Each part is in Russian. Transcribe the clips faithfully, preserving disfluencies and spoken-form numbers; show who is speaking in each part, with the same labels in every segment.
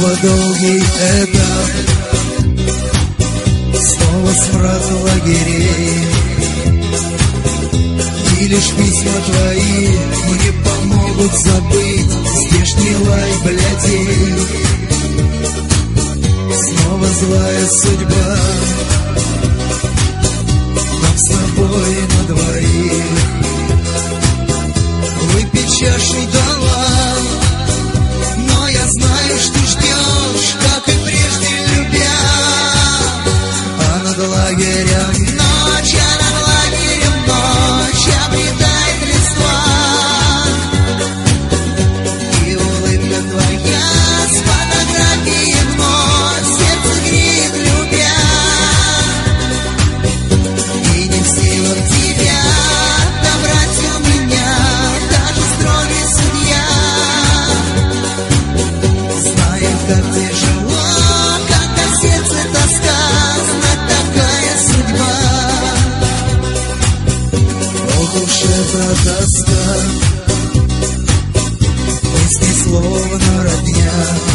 Speaker 1: Снова долгий этап, снова смрад лагерей. И лишь письма твои мне помогут забыть здешний лай блядей. Снова злая судьба, нам с тобой на двоих. Выпить чашу дала, но я знаю, что ждешь, как и прежде любя. А над лагерем ночь, а над лагерем ночь обретает листва. И улыбка твоя с фотографией вновь сердце греет, любя. И не в силах тебя отобрать у меня даже строгий судья. Знаю, как тяжело, как на сердце тоска, знать такая судьба. Ох уж эта тоска, мысли словно родня.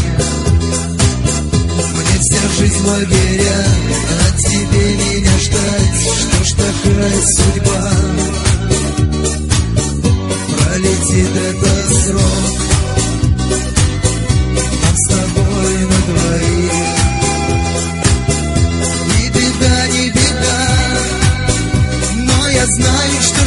Speaker 1: Мне вся жизнь лагеря, а тебе меня ждать. Что ж такая судьба? Пролетит этот срок, нам с тобой на двоих. И беда, не беда, но я знаю, что